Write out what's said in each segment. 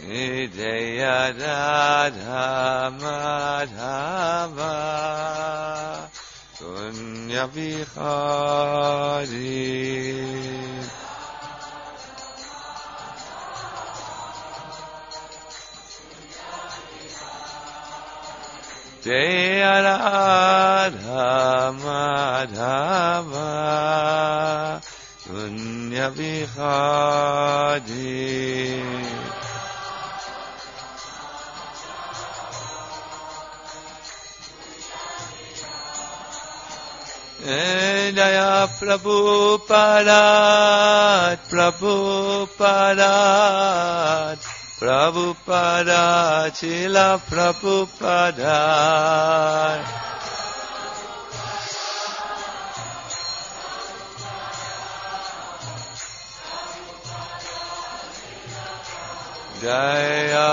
Jaya Radha Madhava Kunya Vihari. Jaya Radha Madhava Kunya Vihari. Jaya Prabhupada, Prabhupada, Prabhupada, Chila Prabhupada. Jaya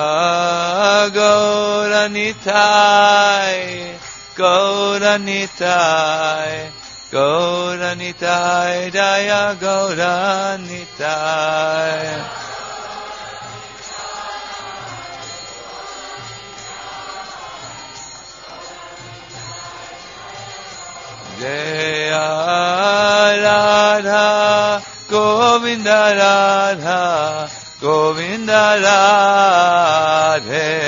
Gauranitai, Gauranitai, Gauranitai, Jaya Gauranitai. Jaya Radha, Govinda Radha, Govinda Radhe.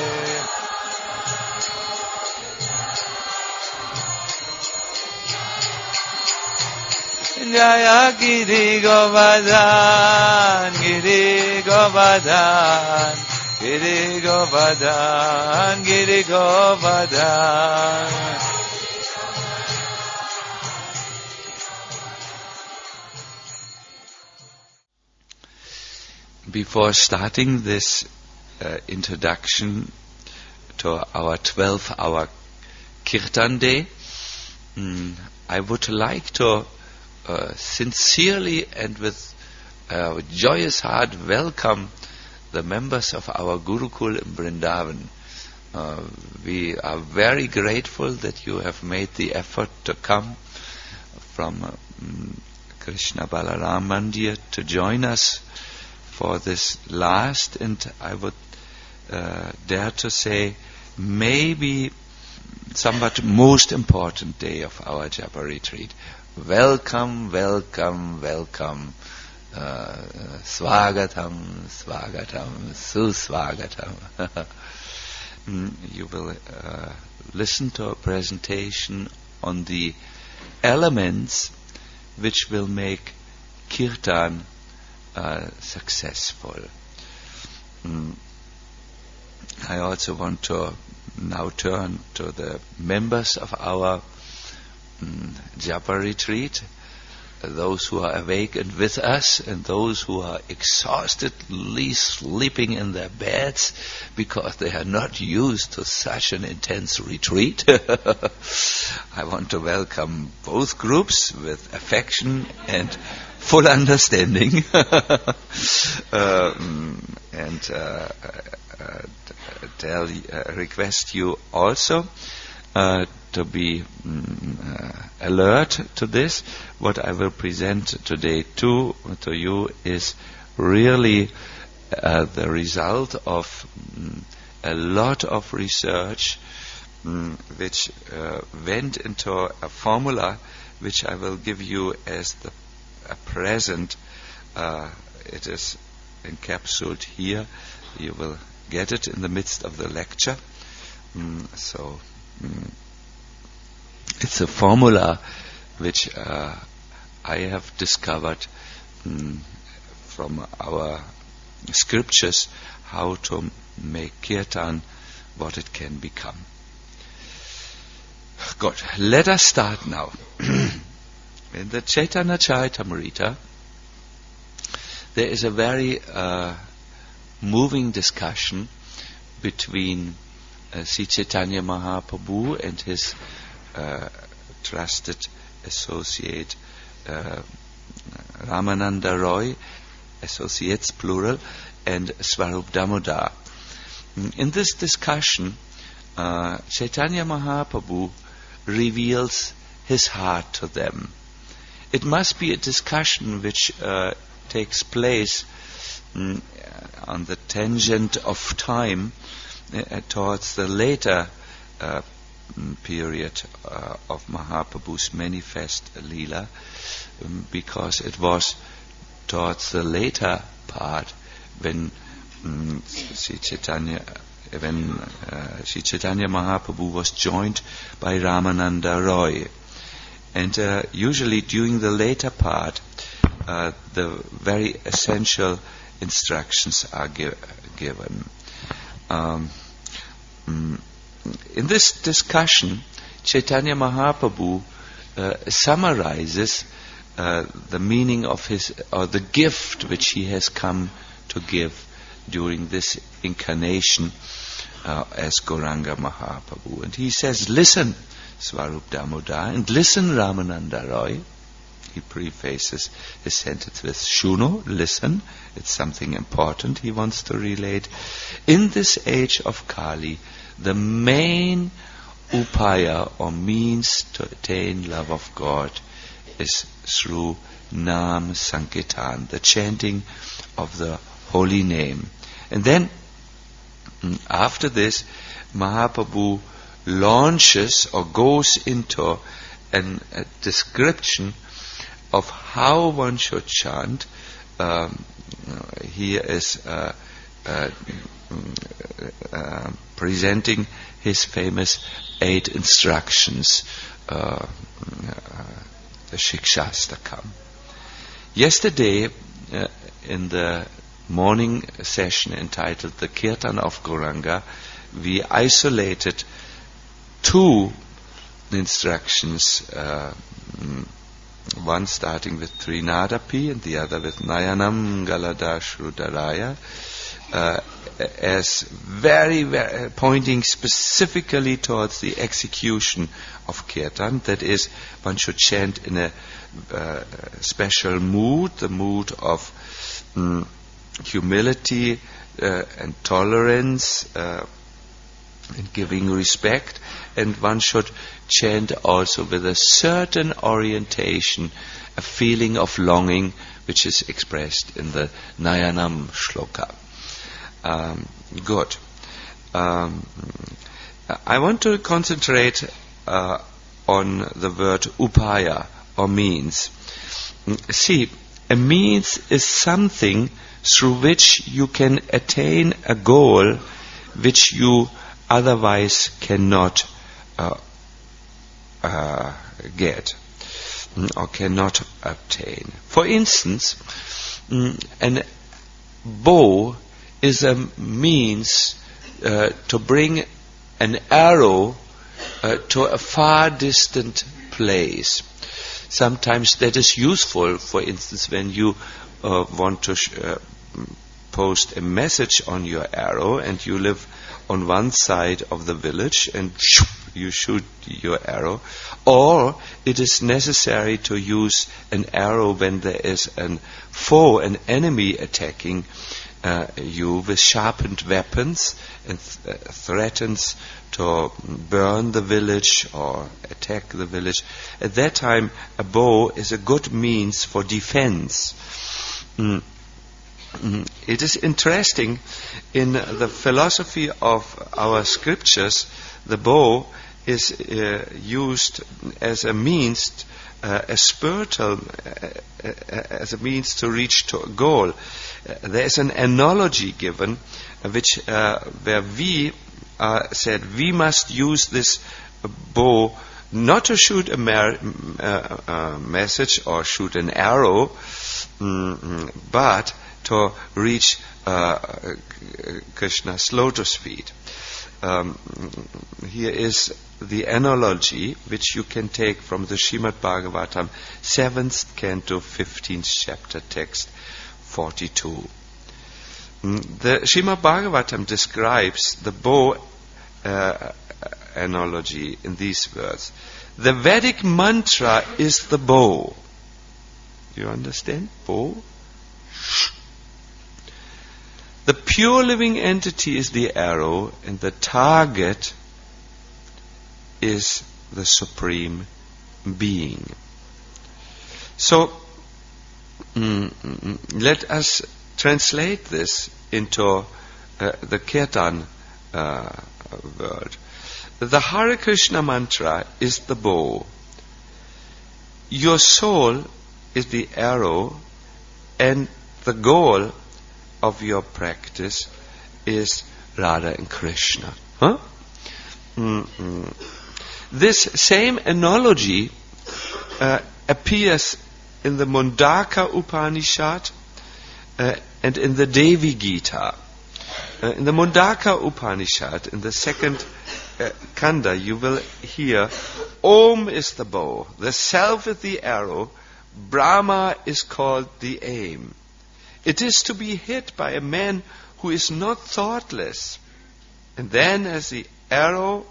Jaya Giri Govardhan, Giri Govardhan, Giri Govardhan, Giri Govardhan. Before starting this introduction to our 12-hour Kirtan Day, I would like to sincerely and with a joyous heart welcome the members of our Gurukul in Vrindavan. We are very grateful that you have made the effort to come from Krishna Balaram Mandir to join us for this last, and I would dare to say, maybe somewhat most important day of our Japa retreat. Welcome, welcome, welcome. Swagatam, swagatam, suswagatam. You will listen to a presentation on the elements which will make Kirtan successful. I also want to now turn to the members of our Japa retreat, those who are awake and with us, and those who are exhaustedly sleeping in their beds because they are not used to such an intense retreat. I want to welcome both groups with affection and full understanding, and request you also to be alert to this. What I will present today to you is really the result of a lot of research which went into a formula which I will give you as a present. It is encapsulated here. You will get it in the midst of the lecture. It's a formula which I have discovered from our scriptures, how to make Kirtan what it can become. Good. Let us start now. In the Chaitanya Charitamrita, there is a very moving discussion between Sri Chaitanya Mahaprabhu and his trusted associate Ramananda Roy, associates plural, and Swarup Damodar. In this discussion, Chaitanya Mahaprabhu reveals his heart to them. It must be a discussion which takes place on the tangent of time towards the later period of Mahaprabhu's manifest Leela, because it was towards the later part when Sri Chaitanya Mahaprabhu was joined by Ramananda Roy. And usually during the later part, the very essential instructions are given. In this discussion, Chaitanya Mahaprabhu summarizes the meaning of the gift which he has come to give during this incarnation as Gauranga Mahaprabhu. And he says, listen, Swarup Damodar, and listen, Ramananda Roy. He prefaces his sentence with Shuno, listen, it's something important he wants to relate. In this age of Kali, the main upaya or means to attain love of God is through Nam Sankirtan, the chanting of the holy name. And then, after this, Mahaprabhu launches or goes into a description of how one should chant. He is presenting his famous 8 instructions, the Shikshastakam. Yesterday, in the morning session entitled The Kirtan of Gauranga, we isolated 2 instructions, one starting with Trinadapi and the other with Nayanam Galada Shrudaraya, as very pointing specifically towards the execution of Kirtan. That is, one should chant in a special mood, the mood of humility and tolerance and giving respect, and one should chant also with a certain orientation, a feeling of longing, which is expressed in the Nayanam Shloka. Good. I want to concentrate on the word upaya, or means. See, a means is something through which you can attain a goal which you otherwise cannot get or cannot obtain. For instance, an bow is a means to bring an arrow to a far distant place. Sometimes that is useful, for instance, when you want to post a message on your arrow and you live on one side of the village and you shoot your arrow, or it is necessary to use an arrow when there is an foe, an enemy attacking you with sharpened weapons and threatens to burn the village or attack the village. At that time, a bow is a good means for defense. It is interesting, in the philosophy of our scriptures, the bow is used as a means, a spiritual, as a means to reach to a goal. There is an analogy given, which where we said we must use this bow not to shoot a message or shoot an arrow, but to reach Krishna's lotus feet. Here is the analogy which you can take from the Srimad Bhagavatam, 7th canto, 15th chapter, text 42. The Srimad Bhagavatam describes the bow analogy in these words. The Vedic mantra is the bow. You understand? Bow. The pure living entity is the arrow, and the target is the Supreme Being. So, let us translate this into the Kirtan world. The Hare Krishna mantra is the bow. Your soul is the arrow, and the goal of your practice is Radha and Krishna. Huh? This same analogy appears in the Mundaka Upanishad and in the Devi Gita. In the Mundaka Upanishad, in the second Kanda, you will hear, Om is the bow, the self is the arrow, Brahma is called the aim. It is to be hit by a man who is not thoughtless. And then as the arrow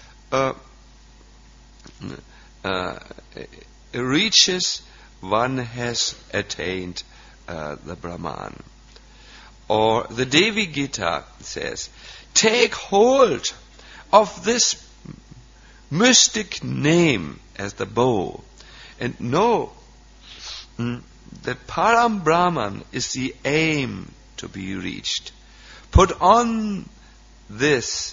reaches, one has attained the Brahman. Or the Devi Gita says, take hold of this mystic name as the bow, and know that Param Brahman is the aim to be reached. Put on this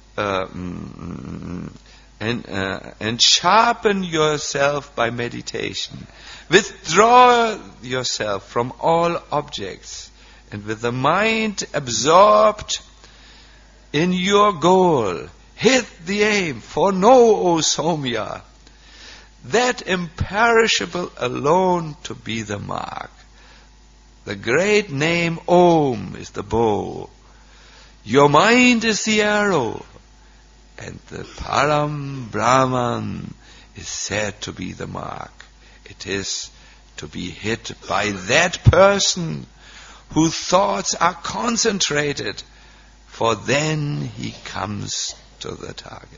and sharpen yourself by meditation. Withdraw yourself from all objects, and with the mind absorbed in your goal, hit the aim, for know, O Somya, that imperishable alone to be the mark. The great name Om is the bow. Your mind is the arrow, and the Param Brahman is said to be the mark. It is to be hit by that person whose thoughts are concentrated, for then he comes to the target.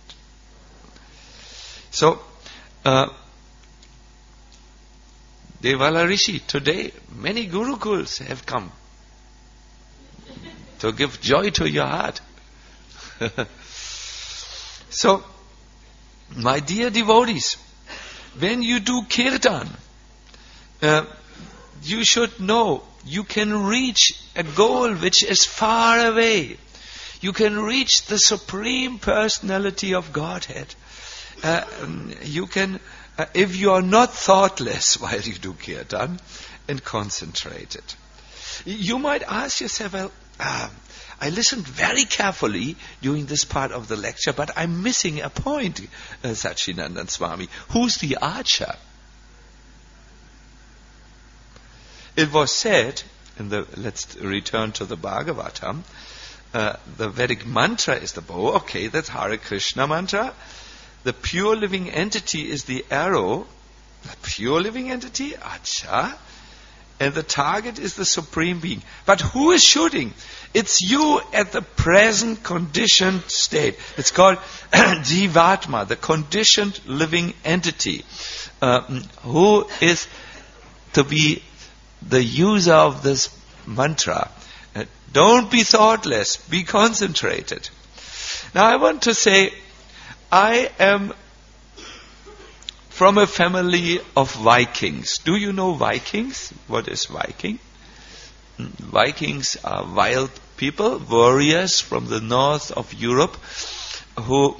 So, Devala Rishi, today many Gurukuls have come to give joy to your heart. So, my dear devotees, when you do kirtan, you should know you can reach a goal which is far away. You can reach the Supreme Personality of Godhead. You can, if you are not thoughtless while you do kirtan and concentrated. You might ask yourself, well, I listened very carefully during this part of the lecture, but I'm missing a point, Satchidananda Swami. Who's the archer? It was said, let's return to the Bhagavatam, the Vedic mantra is the bow. Okay, that's Hare Krishna mantra. The pure living entity is the arrow. The pure living entity, acha. And the target is the Supreme Being. But who is shooting? It's you at the present conditioned state. It's called Jivatma, the conditioned living entity, who is to be the user of this mantra. Don't be thoughtless, be concentrated. Now I want to say, I am from a family of Vikings. Do you know Vikings? What is Viking? Vikings are wild people, warriors from the north of Europe, who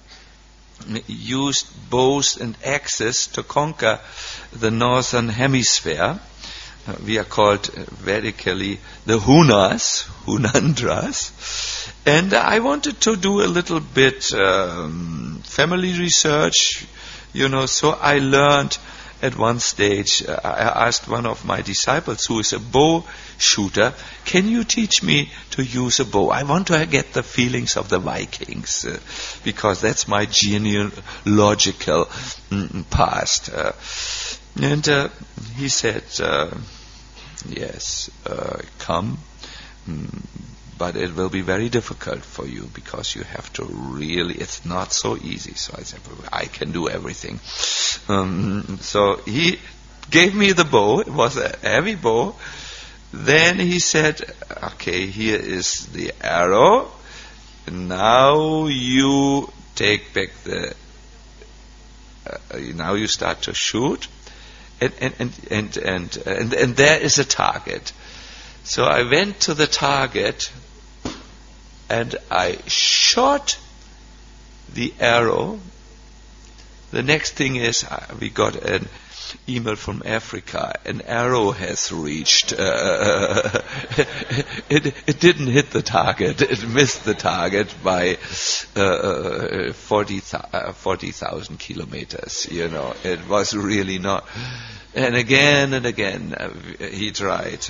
used bows and axes to conquer the northern hemisphere. We are called Vedically the Hunandras. And I wanted to do a little bit family research, so I learned at one stage, I asked one of my disciples who is a bow shooter, can you teach me to use a bow? I want to get the feelings of the Vikings, because that's my genealogical past. And he said, yes, come, but it will be very difficult for you, because you have to really, it's not so easy. So I said, I can do everything. So he gave me the bow. It was a heavy bow. Then he said, okay, here is the arrow. Now you take back now you start to shoot. And there is a target. So I went to the target and I shot the arrow. The next thing is we got an email from Africa. An arrow has reached. It didn't hit the target. It missed the target by 40,000 kilometers. It was really not. And again he tried,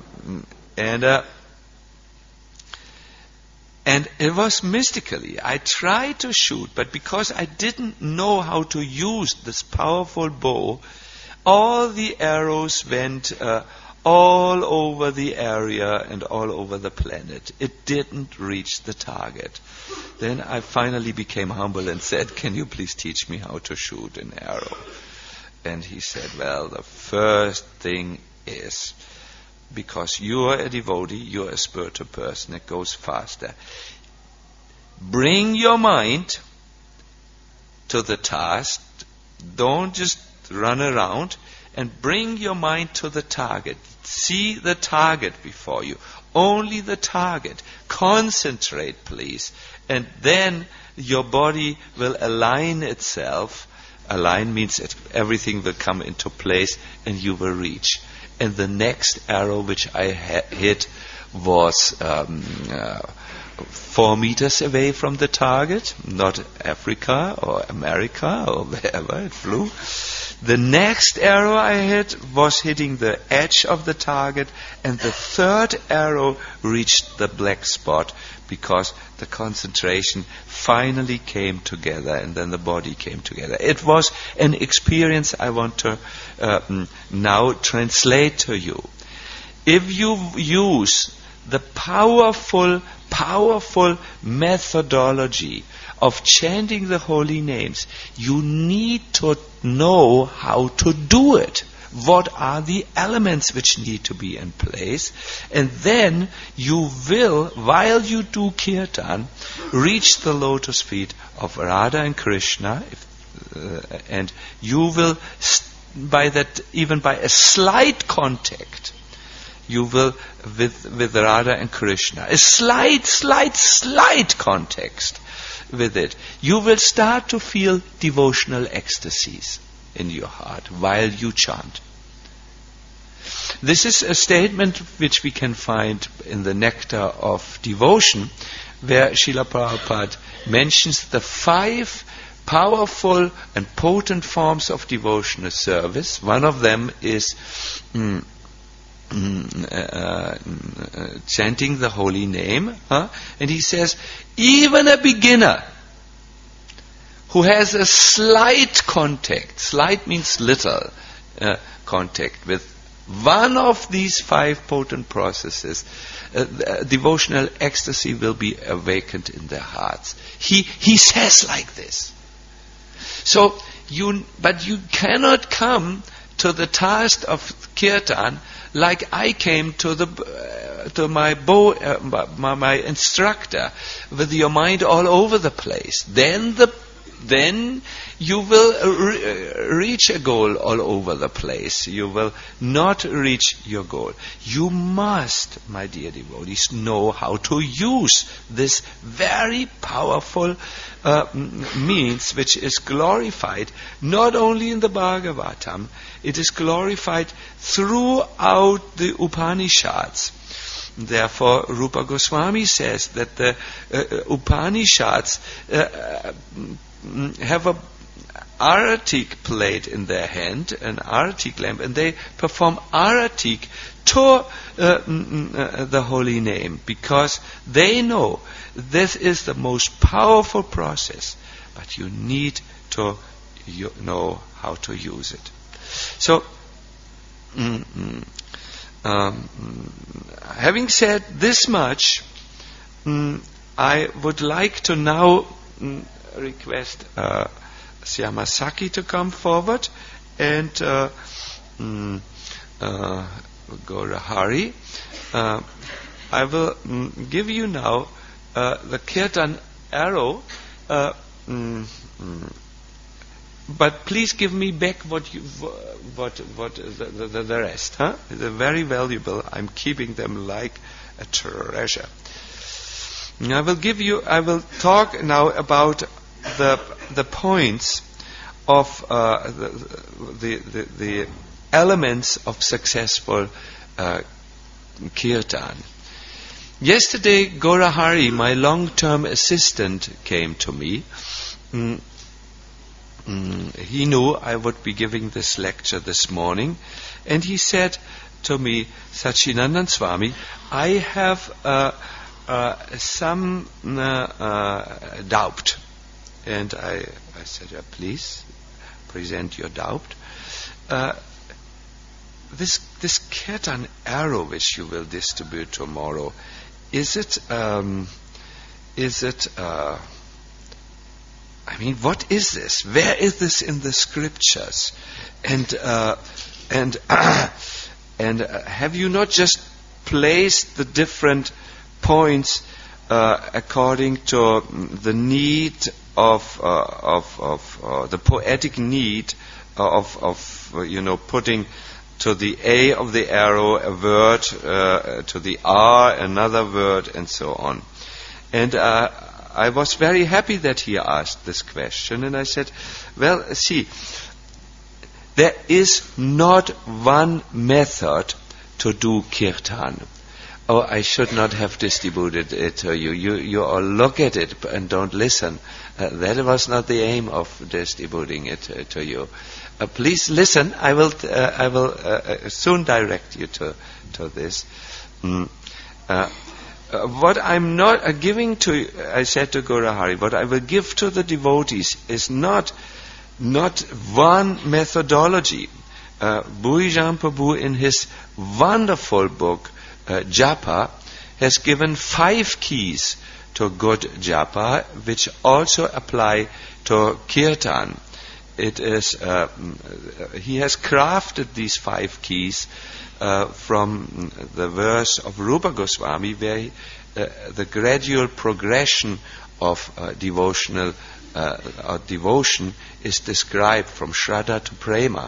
and it was mystically. I tried to shoot, but because I didn't know how to use this powerful bow, all the arrows went all over the area and all over the planet. It didn't reach the target. Then I finally became humble and said, "Can you please teach me how to shoot an arrow?" And he said, "Well, the first thing is, because you're a devotee, you're a spiritual person, it goes faster. Bring your mind to the task. Don't just run around, and bring your mind to the target. See the target before you. Only the target. Concentrate, please. And then your body will align itself. Align means everything will come into place and you will reach." And the next arrow which I hit was 4 meters away from the target, not Africa or America or wherever it flew. The next arrow I hit was hitting the edge of the target, and the third arrow reached the black spot because the concentration finally came together, and then the body came together. It was an experience I want to now translate to you. If you use the powerful methodology of chanting the holy names, you need to know how to do it. What are the elements which need to be in place? And then you will, while you do kirtan, reach the lotus feet of Radha and Krishna, and you will, by that, even by a slight contact, you will, with Radha and Krishna, a slight contact with it, you will start to feel devotional ecstasies in your heart while you chant. This is a statement which we can find in the Nectar of Devotion, where Srila Prabhupada mentions the 5 powerful and potent forms of devotional service. One of them is chanting the holy name. And he says, even a beginner who has a slight contact, slight means little, contact with one of these 5 potent processes, devotional ecstasy will be awakened in their hearts. He says like this. So but you cannot come to the task of kirtan like I came to my my instructor, with your mind all over the place. Then you will reach a goal all over the place. You will not reach your goal. You must, my dear devotees, know how to use this very powerful means, which is glorified not only in the Bhagavatam, it is glorified throughout the Upanishads. Therefore, Rupa Goswami says that the Upanishads have a aratik plate in their hand, an aratik lamp, and they perform aratik to the holy name, because they know this is the most powerful process, but you need to know how to use it. So, having said this much, I would like to now request Syama Saki to come forward, and Gaura Hari. I will give you now the kirtan arrow. but please give me back what the rest, huh? They're very valuable. I'm keeping them like a treasure. I will talk now about the points of the elements of successful kirtan. Yesterday, Gaurahari, my long-term assistant, came to me. He knew I would be giving this lecture this morning, and he said to me, Sachinandan Swami, I have some doubt. And I said, please present your doubt. This kirtan arrow which you will distribute tomorrow, is it what is this? Where is this in the scriptures? And have you not just placed the different points according to the need of the poetic need of putting to the A of the arrow a word, to the R another word, and so on? And I was very happy that he asked this question, and I said, well, see, there is not one method to do kirtan. Oh, I should not have distributed it to you. You all look at it and don't listen. That was not the aim of distributing it to you. Please listen. I will soon direct you to this. What I'm not giving to, I said to Gaurahari, what I will give to the devotees is not one methodology. Bhuijan Prabhu, in his wonderful book, Japa, has given 5 keys to good japa, which also apply to kirtan. It is he has crafted these 5 keys from the verse of Rupa Goswami, where the gradual progression of devotion is described from Shraddha to Prema.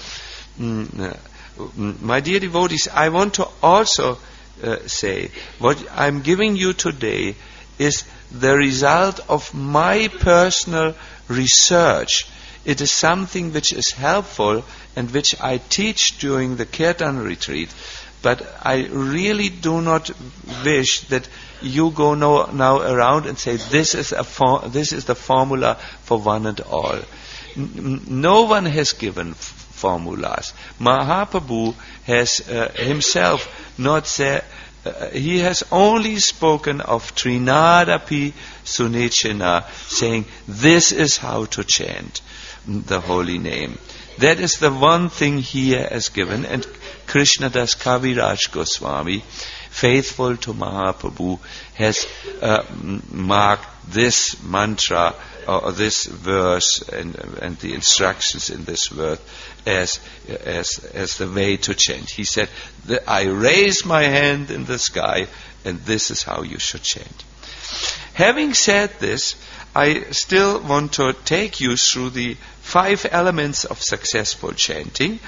My dear devotees, I want to also say what I'm giving you today is the result of my personal research. It is something which is helpful and which I teach during the Kirtan retreat, but I really do not wish that you go now around and say this is the formula for one and all. No one has given formulas. Mahaprabhu has himself not said. He has only spoken of Trinadapi Sunechena, saying this is how to chant the holy name. That is the one thing he has given, and Krishnadas Kaviraj Goswami, faithful to Mahaprabhu, has marked this mantra or this verse and the instructions in this verse as the way to chant. He said, I raise my hand in the sky and this is how you should chant. Having said this, I still want to take you through the 5 elements of successful chanting,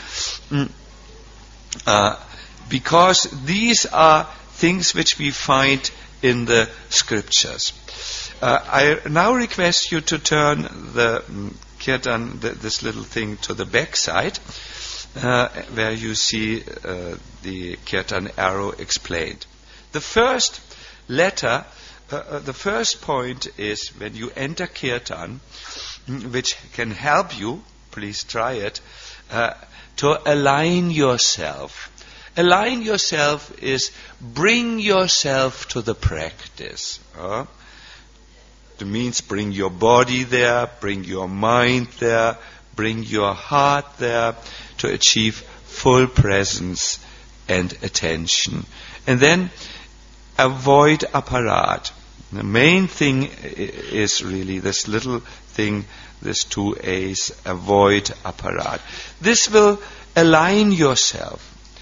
because these are things which we find in the scriptures. I now request you to turn the kirtan, this little thing, to the back side, where you see the kirtan arrow explained. The first letter, the first point is when you enter kirtan, which can help you, please try it, to align yourself. Align yourself is bring yourself to the practice. It means bring your body there, bring your mind there, bring your heart there to achieve full presence and attention. And then avoid aparat. The main thing is really this little thing, this 2 A's, avoid aparat. This will align yourself.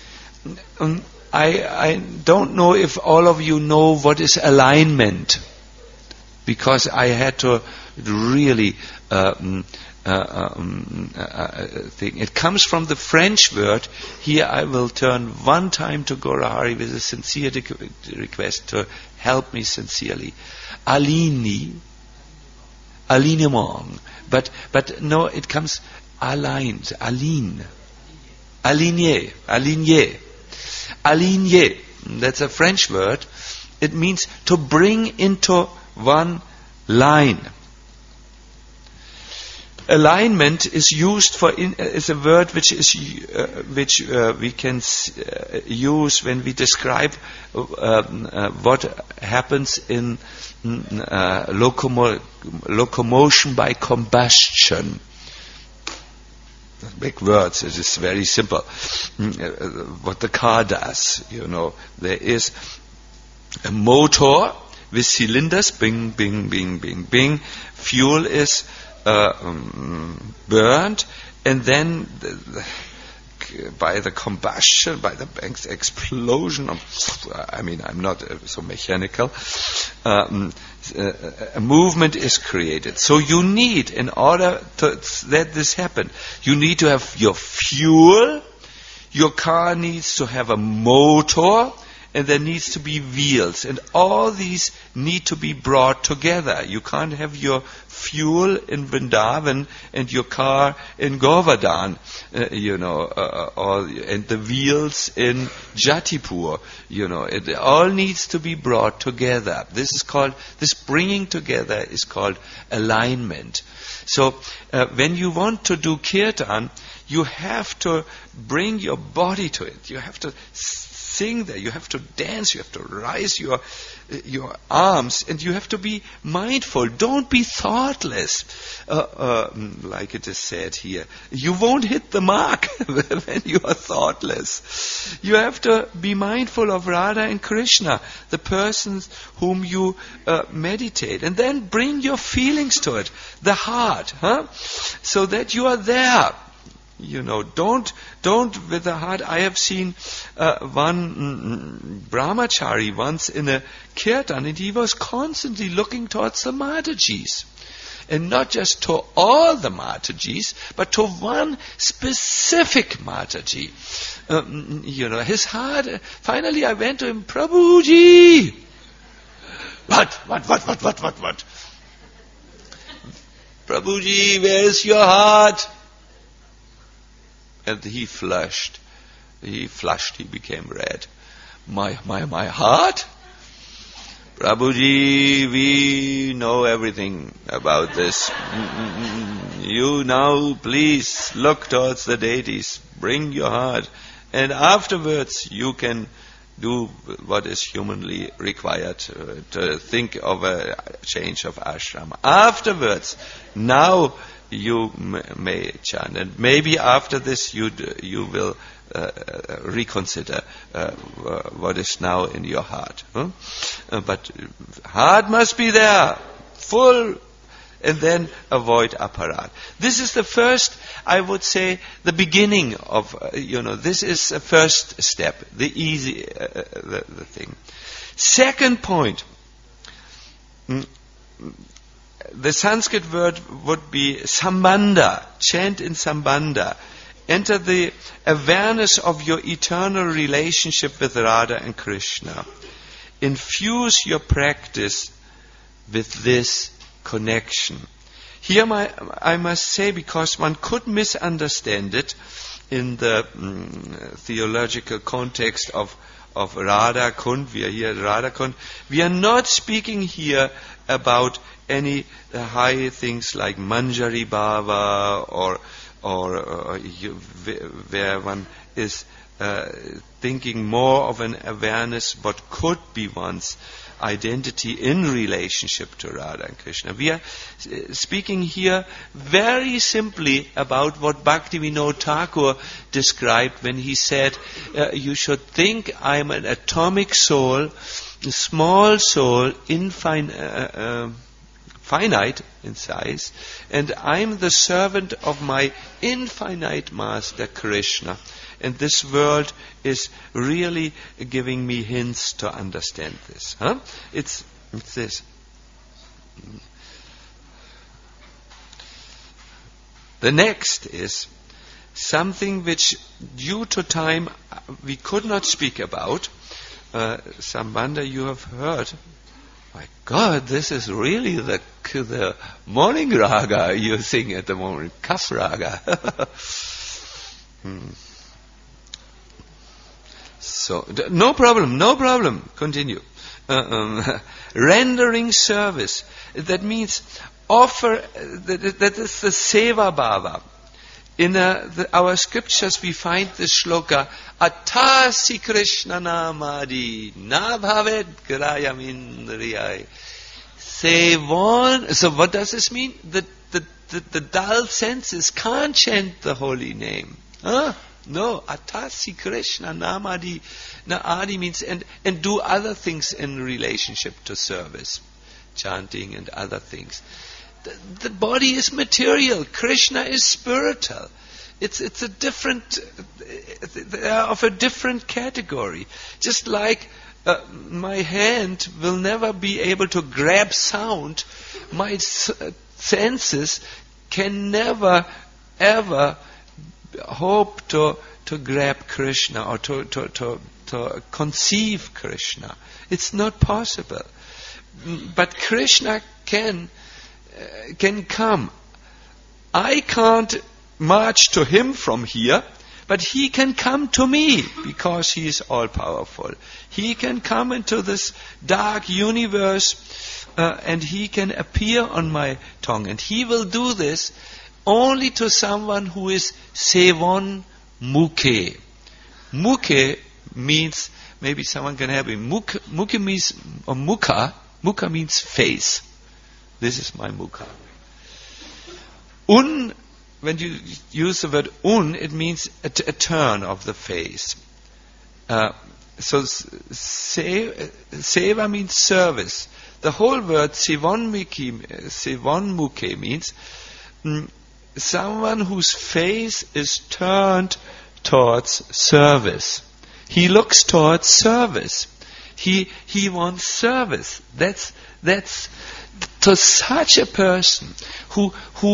I don't know if all of you know what is alignment, because I had to really thing. It comes from the French word. Here I will turn one time to Gaurahari with a sincere request to help me sincerely. Alignement. But no, it comes aligned. Aligné. That's a French word. It means to bring into one line. Alignment is used is a word which we can use when we describe what happens in locomotion by combustion. Big words. It is very simple. What the car does, there is a motor with cylinders. Bing, bing, bing, bing, bing. Fuel is burned, and then by the combustion, by the explosion I'm not so mechanical, a movement is created. So you need, in order to let this happen, you need to have your fuel, your car needs to have a motor, and there needs to be wheels. And all these need to be brought together. You can't have your fuel in Vrindavan and your car in Govardhan, and the wheels in Jatipur. It all needs to be brought together. This bringing together is called alignment. So when you want to do kirtan, you have to bring your body to it. You have to sing there, you have to dance, you have to raise your arms, and you have to be mindful. Don't be thoughtless, like it is said here. You won't hit the mark when you are thoughtless. You have to be mindful of Radha and Krishna, the persons whom you meditate, and then bring your feelings to it, the heart, so that you are there. Don't with the heart. I have seen one brahmachari once in a kirtan, and he was constantly looking towards the Matajis. And not just to all the Matajis, but to one specific Mataji. His heart, finally I went to him, Prabhuji! What? Prabhuji, where's your heart? And he flushed. He became red. My heart? Prabhuji, we know everything about this. You now please look towards the deities. Bring your heart. And afterwards you can do what is humanly required to think of a change of ashram. Afterwards, now you may chant, and maybe after this you will reconsider what is now in your heart. But heart must be there, full, and then avoid aparad. This is the first, I would say, the beginning of, this is the first step, the easy, the thing. Second point, the Sanskrit word would be sambandha, chant in sambandha. Enter the awareness of your eternal relationship with Radha and Krishna. Infuse your practice with this connection. Here I must say, because one could misunderstand it in the theological context of Radha Kund. We are here at Radha Kund. We are not speaking here about any high things like Manjari Bhava or where one is thinking more of an awareness what could be one's identity in relationship to Radha and Krishna. We are speaking here very simply about what Bhaktivinoda Thakur described when he said, you should think I'm an atomic soul, a small soul, finite in size, and I'm the servant of my infinite master Krishna. And this world is really giving me hints to understand this. It's this. The next is something which, due to time, we could not speak about. Sambandha, you have heard. My God, this is really the morning raga you sing at the moment, Kaf raga. So, no problem. Continue. Rendering service. That means offer. That is the seva bhava. In our scriptures, we find this shloka: Atasi Krishna namadi na bhavet grayam indriyai. Sevon. So, what does this mean? The dull senses can't chant the holy name. Huh? No, Atasi Krishna namadi. Naadi means and do other things in relationship to service, chanting and other things. The body is material. Krishna is spiritual. It's a different, they are of a different category. Just like my hand will never be able to grab sound, my senses can never ever hope to grab Krishna or to conceive Krishna. It's not possible. But Krishna can come. I can't march to him from here, but he can come to me because he is all powerful. He can come into this dark universe and he can appear on my tongue. And he will do this only to someone who is sevon mukhe. Mukhe means, maybe someone can help me. Mukhe means, or mukha means face. This is my mukha. When you use the word it means a turn of the face. So seva means service. The whole word sevon mukhe means someone whose face is turned towards service. He looks towards service. He wants service. That's to such a person who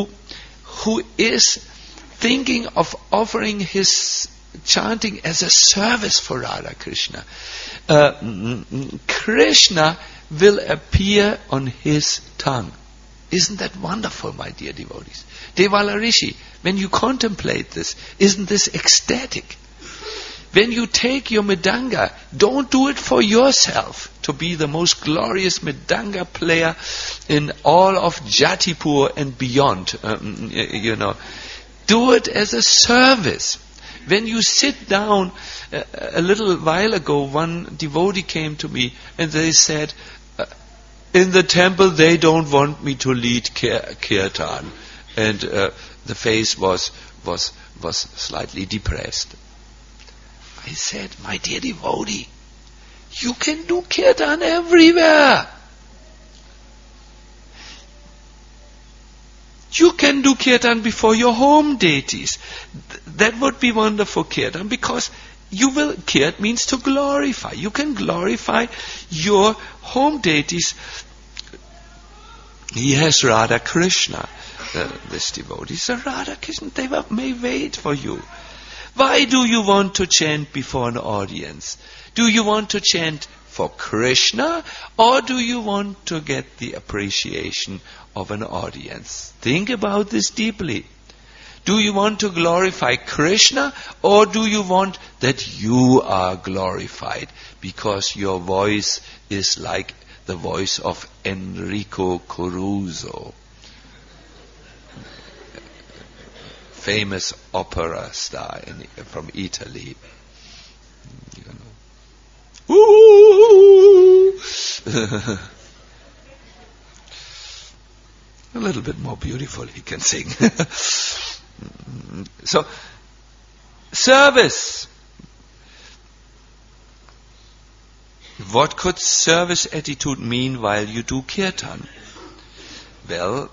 is thinking of offering his chanting as a service for Radha Krishna. Krishna will appear on his tongue. Isn't that wonderful, my dear devotees? Devala Rishi, when you contemplate this, isn't this ecstatic? When you take your mridanga, don't do it for yourself to be the most glorious mridanga player in all of Jatipur and beyond. Do it as a service. When you sit down, a little while ago, one devotee came to me and they said, in the temple they don't want me to lead kirtan. And the face was slightly depressed. I said, my dear devotee, you can do kirtan everywhere. You can do kirtan before your home deities. That would be wonderful kirtan, because kirt means to glorify. You can glorify your home deities. He has Radha Krishna, this devotee. So Radha Krishna, they may wait for you. Why do you want to chant before an audience? Do you want to chant for Krishna, or do you want to get the appreciation of an audience? Think about this deeply. Do you want to glorify Krishna, or do you want that you are glorified because your voice is like the voice of Enrico Caruso, famous opera star from Italy? Ooh. A little bit more beautiful he can sing. So, service. What could service attitude mean while you do kirtan? Well,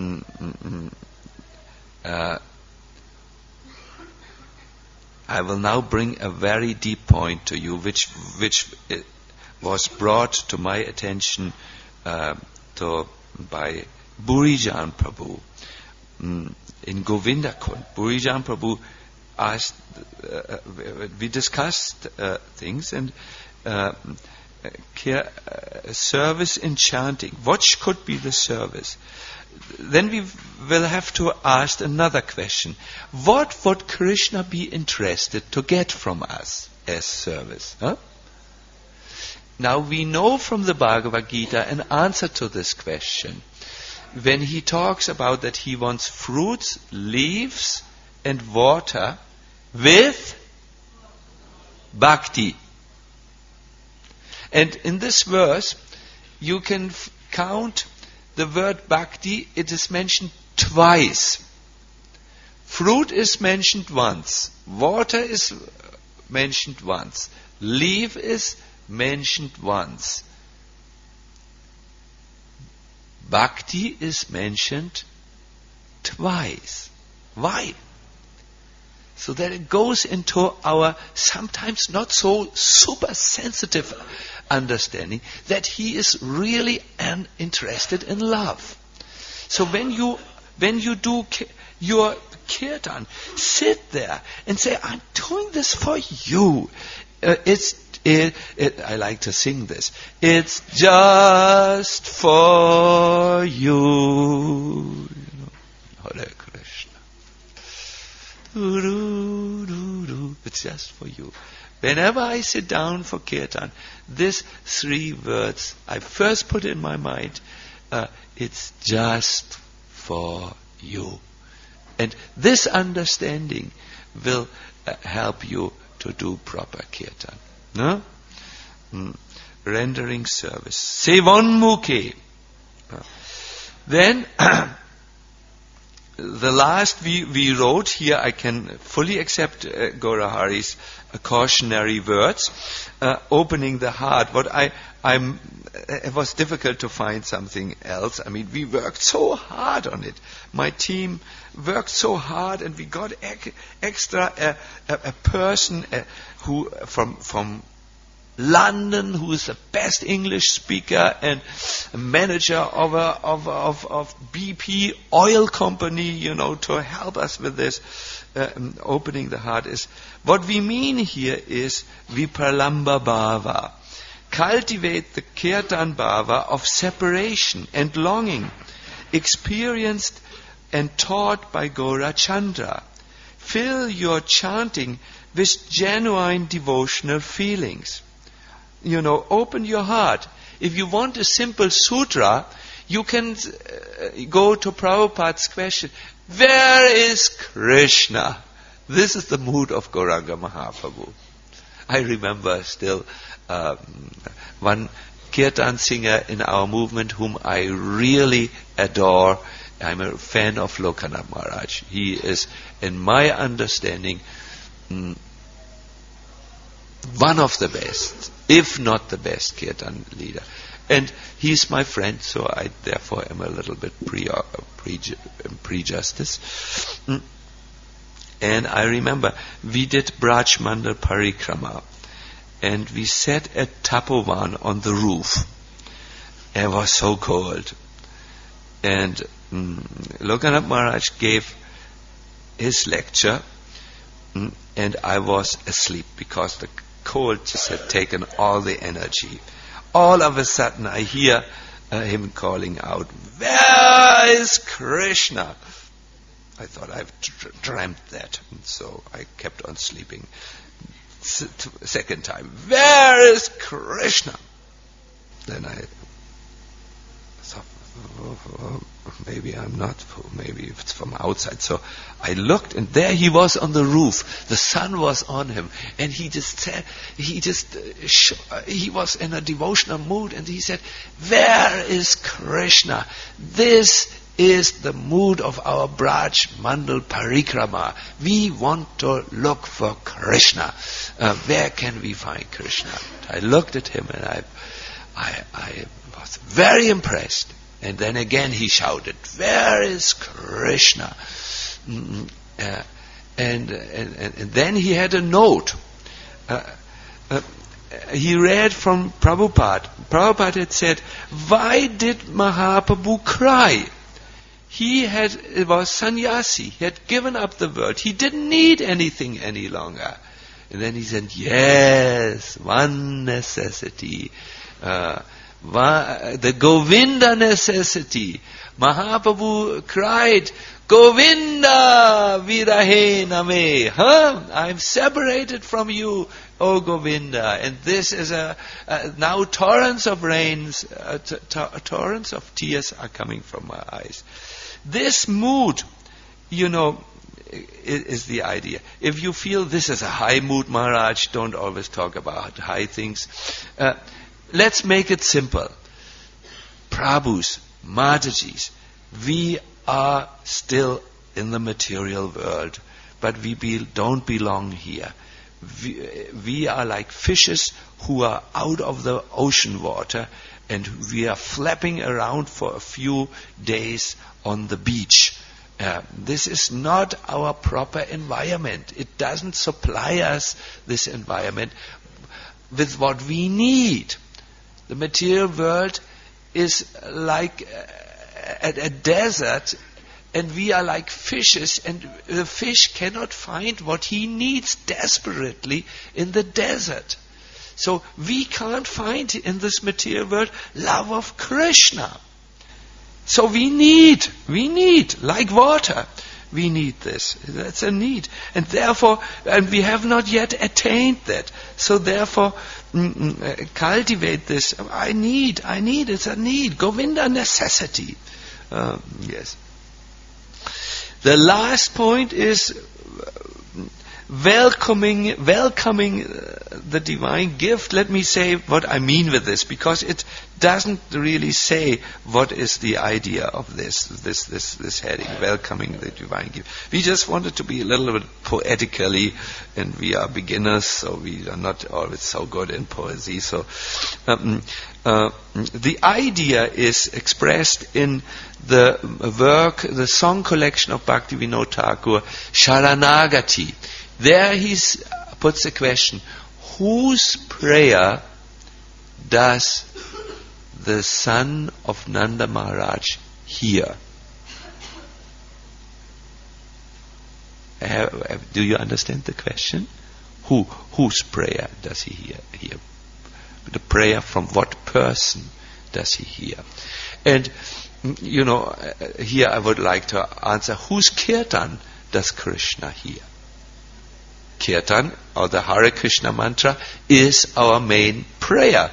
I will now bring a very deep point to you, which was brought to my attention by Burijan Prabhu. in Govinda Kund, Burijan Prabhu asked, we discussed things, and service in chanting. What could be the service? Then we will have to ask another question. What would Krishna be interested to get from us as service? Huh? Now we know from the Bhagavad Gita an answer to this question. When he talks about that he wants fruits, leaves and water with bhakti. And in this verse, you can count the word bhakti, it is mentioned twice. Fruit is mentioned once. Water is mentioned once. Leaf is mentioned once. Bhakti is mentioned twice. Why? So that it goes into our sometimes not so super sensitive understanding that he is really interested in love. So when you do your kirtan, sit there and say, I'm doing this for you. I like to sing this. It's just for you. Hare Krishna. It's just for you. Whenever I sit down for kirtan, these 3 words I first put in my mind. It's just for you. And this understanding will help you to do proper kirtan. No? Rendering service. Sevonmukhe. Then, the last we wrote here, I can fully accept Gaurahari's cautionary words, opening the heart. It was difficult to find something else. I mean, we worked so hard on it. My team worked so hard, and we got extra a person who from London, who is the best English speaker and a manager of BP oil company, to help us with this. Opening the heart is, what we mean here is Vipralamba Bhava. Cultivate the Kirtan Bhava of separation and longing, experienced and taught by Gaurachandra. Fill your chanting with genuine devotional feelings. Open your heart. If you want a simple sutra, you can go to Prabhupada's question, where is Krishna? This is the mood of Gauranga Mahaprabhu. I remember still one kirtan singer in our movement whom I really adore. I'm a fan of Lokanath Maharaj. He is, in my understanding, one of the best, if not the best kirtan leader. And he's my friend, so I therefore am a little bit prejudiced. And I remember we did Braj Mandal Parikrama, and we sat at Tapovan on the roof. It was so cold. And Lokanath Maharaj gave his lecture, and I was asleep because the cold just had taken all the energy. All of a sudden I hear him calling out, where is Krishna? I thought I've dreamt that, and so I kept on sleeping. Second time, where is Krishna? Then I thought, maybe I'm not, maybe it's from outside. So I looked, and there he was on the roof. The sun was on him, and he was in a devotional mood, and he said, where is Krishna? This is the mood of our Braj Mandal Parikrama. We want to look for Krishna. Where can we find Krishna? I looked at him, and I was very impressed. And then again he shouted, where is Krishna? And then he had a note. He read from Prabhupada. Prabhupada had said, why did Mahaprabhu cry? It was sannyasi. He had given up the world. He didn't need anything any longer. And then he said, yes, one necessity. The Govinda necessity. Mahaprabhu cried, Govinda virahe name. I'm separated from you, O Govinda. And this is now torrents of rains, torrents of tears are coming from my eyes. This mood, is the idea. If you feel this is a high mood, Maharaj, don't always talk about high things. Let's make it simple. Prabhus, Matajis, we are still in the material world, but we don't belong here. We are like fishes who are out of the ocean water, and we are flapping around for a few days on the beach. This is not our proper environment. It doesn't supply us, this environment, with what we need. The material world is like a desert, and we are like fishes, and the fish cannot find what he needs desperately in the desert. So we can't find in this material world love of Krishna. So we need, like water, we need this. That's a need. And therefore, we have not yet attained that. So therefore, cultivate this. I need, it's a need. Govinda necessity. Yes. The last point is welcoming the divine gift. Let me say what I mean with this, because it doesn't really say what is the idea of this heading, welcoming the divine gift. We just wanted to be a little bit poetically, and we are beginners, so we are not always so good in poesy. So the idea is expressed in the song collection of Bhaktivinoda Thakur, Sharanagati. There he puts the question, whose prayer does the son of Nanda Maharaj hear? Do you understand the question? Whose prayer does he hear? The prayer from what person does he hear? And, here I would like to answer, whose kirtan does Krishna hear? Kirtan, or the Hare Krishna mantra, is our main prayer.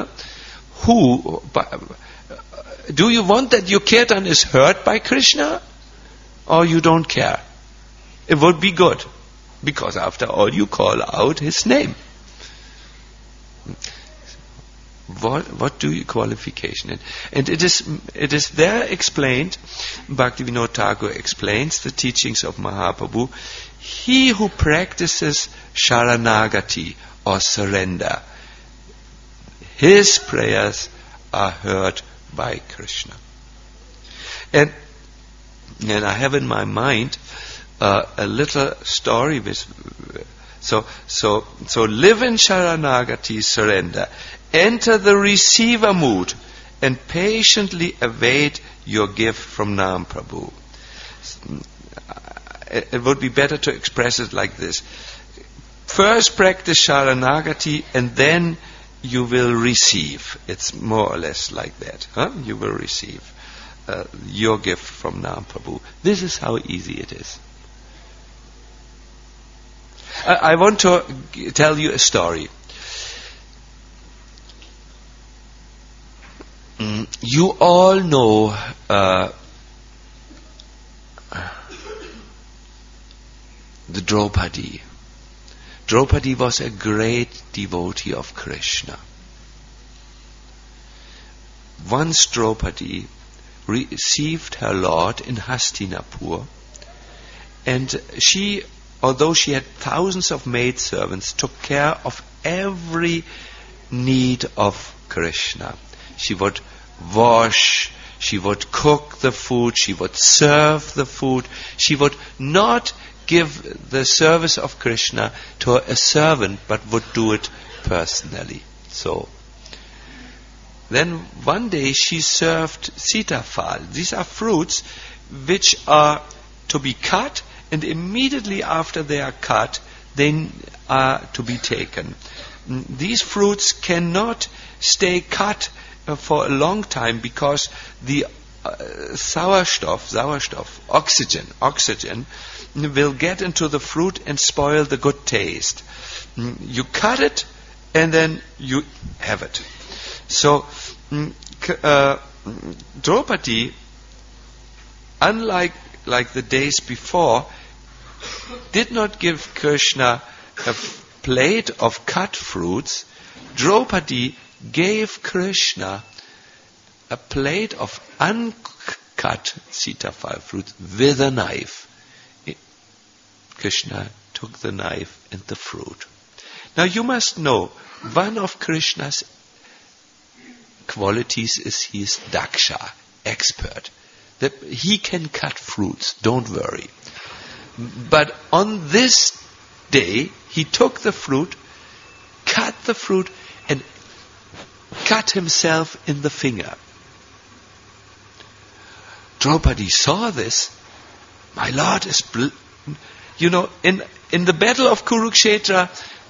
Do you want that your kirtan is heard by Krishna? Or you don't care? It would be good, because after all you call out his name. What do you qualification? And it is there explained, Bhaktivinoda Thakur explains the teachings of Mahaprabhu. He who practices Sharanagati or surrender, his prayers are heard by Krishna. And I have in my mind a little story with. So live in Sharanagati, surrender. Enter the receiver mood and patiently await your gift from Nam Prabhu. It would be better to express it like this. First practice Sharanagati and then you will receive. It's more or less like that. You will receive your gift from Nam Prabhu. This is how easy it is. I want to tell you a story. You all know the Draupadi. Draupadi was a great devotee of Krishna. Once Draupadi received her lord in Hastinapur, and she, although she had thousands of maidservants, took care of every need of Krishna. She would wash, she would cook the food, she would serve the food. She would not give the service of Krishna to a servant, but would do it personally. So, then one day she served sitafal. These are fruits which are to be cut, and immediately after they are cut, they are to be taken. These fruits cannot stay cut for a long time because the sauerstoff, oxygen will get into the fruit and spoil the good taste. You cut it and then you have it. So Draupadi, unlike the days before, did not give Krishna a plate of cut fruits. Draupadi gave Krishna a plate of uncut sitafal fruit with a knife. Krishna took the knife and the fruit. Now you must know, one of Krishna's qualities is he is daksha, expert. That he can cut fruits, don't worry. But on this day, he took the fruit, cut the fruit, and cut himself in the finger. Draupadi saw this. My Lord is... in the battle of Kurukshetra,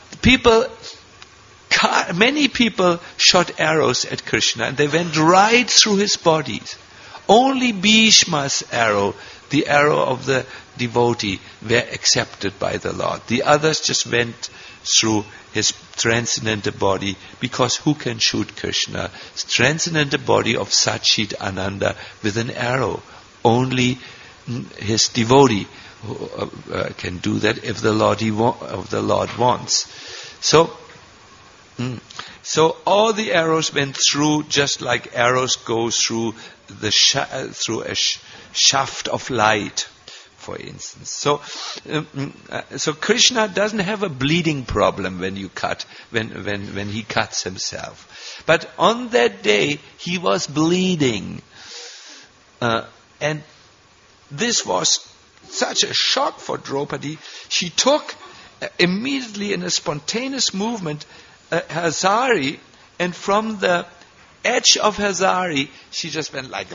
many people shot arrows at Krishna, and they went right through his body. Only Bhishma's arrow, the arrow of the devotee, were accepted by the Lord. The others just went through his transcendental body, because who can shoot Krishna? Transcendental body of Satchit Ananda with an arrow. Only his devotee can do that if the Lord wants. So all the arrows went through, just like arrows go through through a shaft of light, for instance. So Krishna doesn't have a bleeding problem when he cuts himself. But on that day he was bleeding, and this was such a shock for Draupadi. She took immediately, in a spontaneous movement, her sari, and from the edge of her sari, she just went like,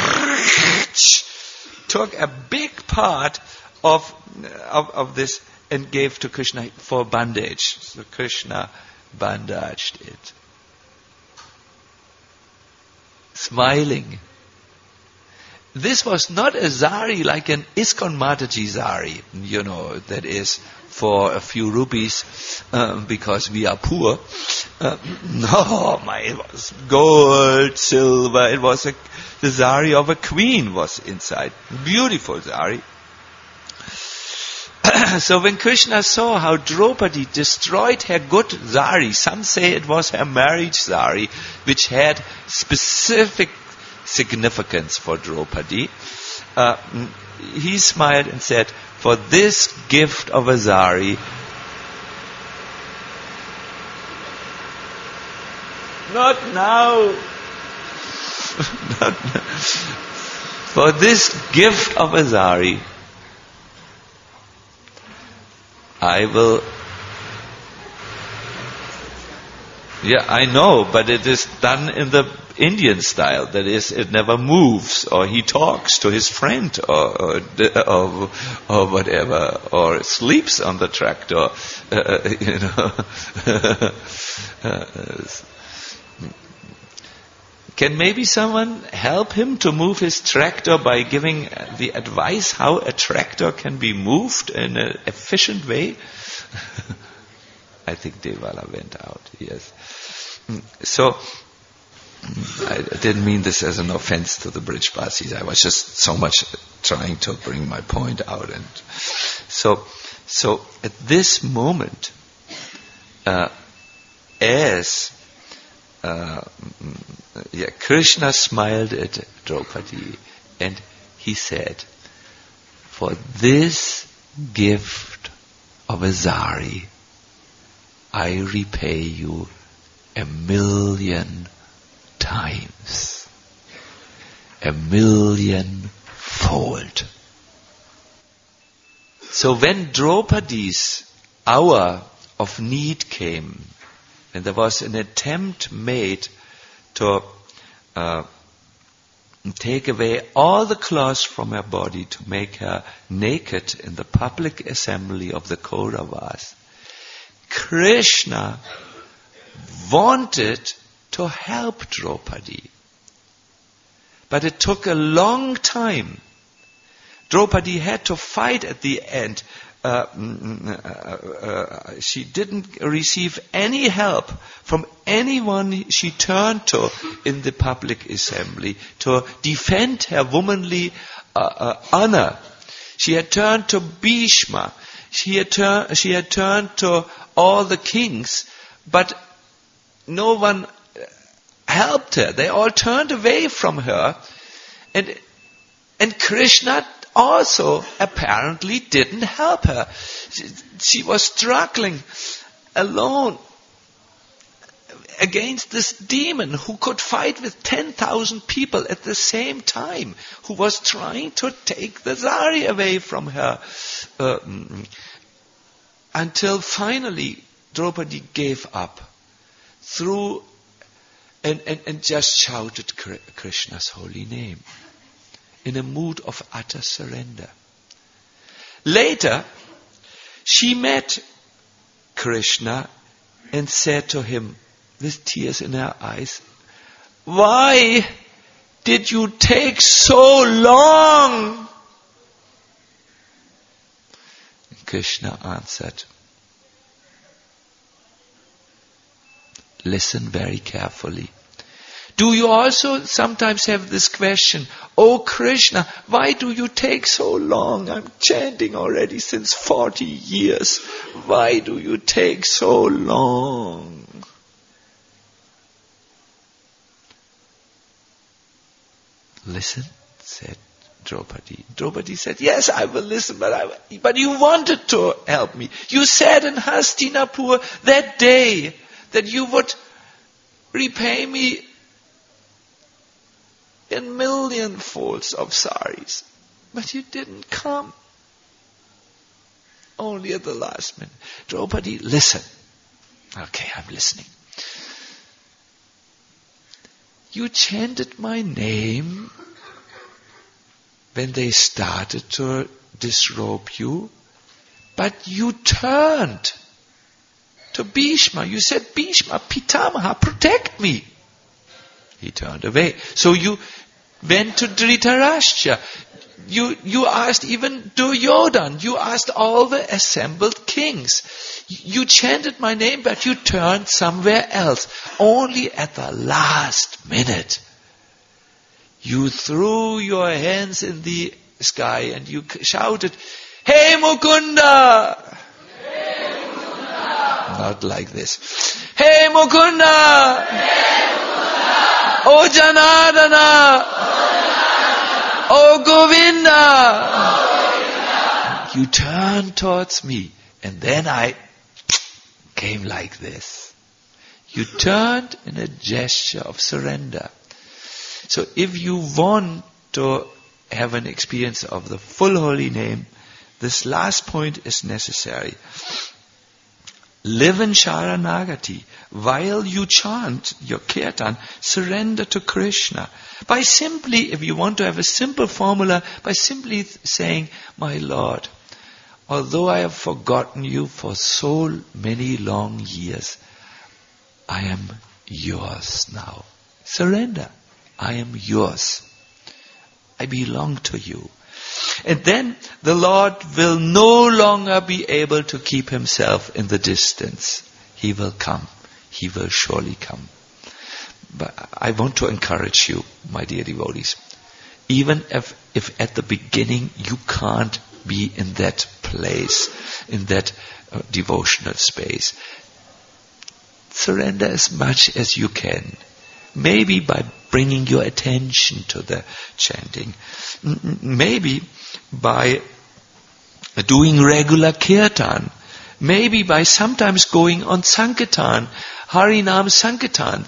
took a big part of this and gave to Krishna for bandage. So Krishna bandaged it, smiling. This was not a zari like an ISKCON Mataji zari, that is for a few rupees because we are poor. No, it was gold, silver. It was the zari of a queen was inside. Beautiful zari. So when Krishna saw how Draupadi destroyed her good zari, some say it was her marriage zari, which had specific significance for Draupadi, he smiled and said, for this gift of a zari, not now, for this gift of a zari, I will... Yeah, I know, but it is done in the Indian style. That is, it never moves, or he talks to his friend, or whatever, or sleeps on the tractor. Can maybe someone help him to move his tractor by giving the advice how a tractor can be moved in an efficient way? I think Devala went out, yes. So, I didn't mean this as an offense to the Brijbasis. I was just so much trying to bring my point out. And so at this moment, Krishna smiled at Draupadi and he said, for this gift of a zari, I repay you 1,000,000 times, 1,000,000-fold. So when Draupadi's hour of need came, and there was an attempt made to and take away all the clothes from her body to make her naked in the public assembly of the Kauravas. Krishna wanted to help Draupadi, but it took a long time. Draupadi had to fight at the end. She didn't receive any help from anyone she turned to in the public assembly to defend her womanly honor. She had turned to Bhishma. She had turned to all the kings, but no one helped her. They all turned away from her, and Krishna also apparently didn't help her. She was struggling alone against this demon who could fight with 10,000 people at the same time, who was trying to take the sari away from her. Until finally Draupadi gave up and just shouted Krishna's holy name in a mood of utter surrender. Later, she met Krishna and said to him, with tears in her eyes, "Why did you take so long?" And Krishna answered, "Listen very carefully. Do you also sometimes have this question, 'Oh Krishna, why do you take so long? I'm chanting already since 40 years. Why do you take so long?'" "Listen," said Draupadi. Draupadi said, "Yes, I will listen, but you wanted to help me. You said in Hastinapur that day that you would repay me in million folds of saris. But you didn't come. Only at the last minute." "Draupadi, listen." "Okay, I'm listening." "You chanted my name when they started to disrobe you, but you turned to Bhishma. You said, 'Bhishma, Pitamaha, protect me.' He turned away. So you went to Dhritarashtra. You asked even Duryodhana. You asked all the assembled kings. You chanted my name, but you turned somewhere else. Only at the last minute, you threw your hands in the sky and you shouted, 'Hey Mukunda!' Hey Mukunda! Not like this. 'Hey Mukunda! Hey Mukunda! Oh Janardana! Oh Govinda!' You turned towards me, and then I came like this. You turned in a gesture of surrender. So if you want to have an experience of the full holy name, this last point is necessary. Live in Sharanagati. While you chant your kirtan, surrender to Krishna. By simply, if you want to have a simple formula, by simply saying, 'My Lord, although I have forgotten you for so many long years, I am yours now.' Surrender. I am yours. I belong to you. And then the Lord will no longer be able to keep himself in the distance. He will come. He will surely come. But I want to encourage you, my dear devotees, even if at the beginning you can't be in that place, in that devotional space, surrender as much as you can. Maybe by bringing your attention to the chanting. Maybe by doing regular kirtan. Maybe by sometimes going on Sankirtan, Harinam Sankirtan.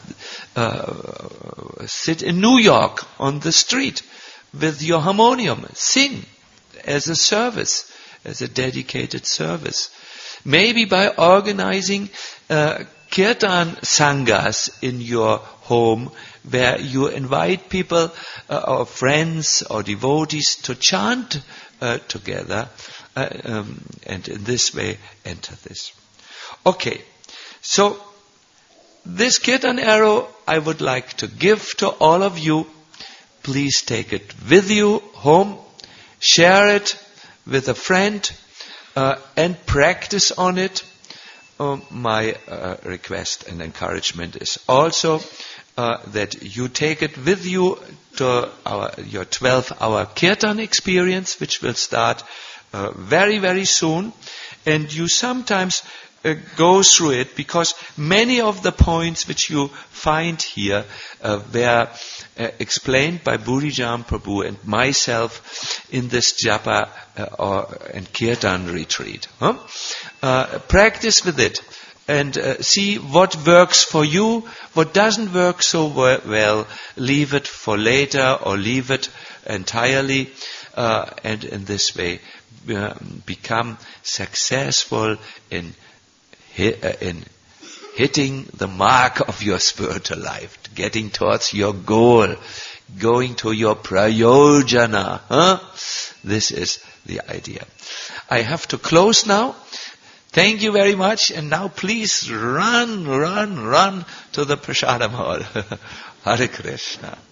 Sit in New York on the street with your harmonium. Sing as a service, as a dedicated service. Maybe by organizing kirtan sanghas in your home where you invite people or friends or devotees to chant together and in this way enter this. Okay, so this kirtan arrow I would like to give to all of you. Please take it with you home, share it with a friend and practice on it. My request and encouragement is also that you take it with you to your 12-hour kirtan experience, which will start very, very soon. And you sometimes go through it, because many of the points which you find here were explained by Burijan Prabhu and myself in this japa and kirtan retreat. Practice with it and see what works for you, what doesn't work so well. Leave it for later or leave it entirely, and in this way become successful in hitting the mark of your spiritual life, getting towards your goal, going to your prayojana. This is the idea. I have to close now. Thank you very much. And now please run to the Prasadam hall. Hare Krishna.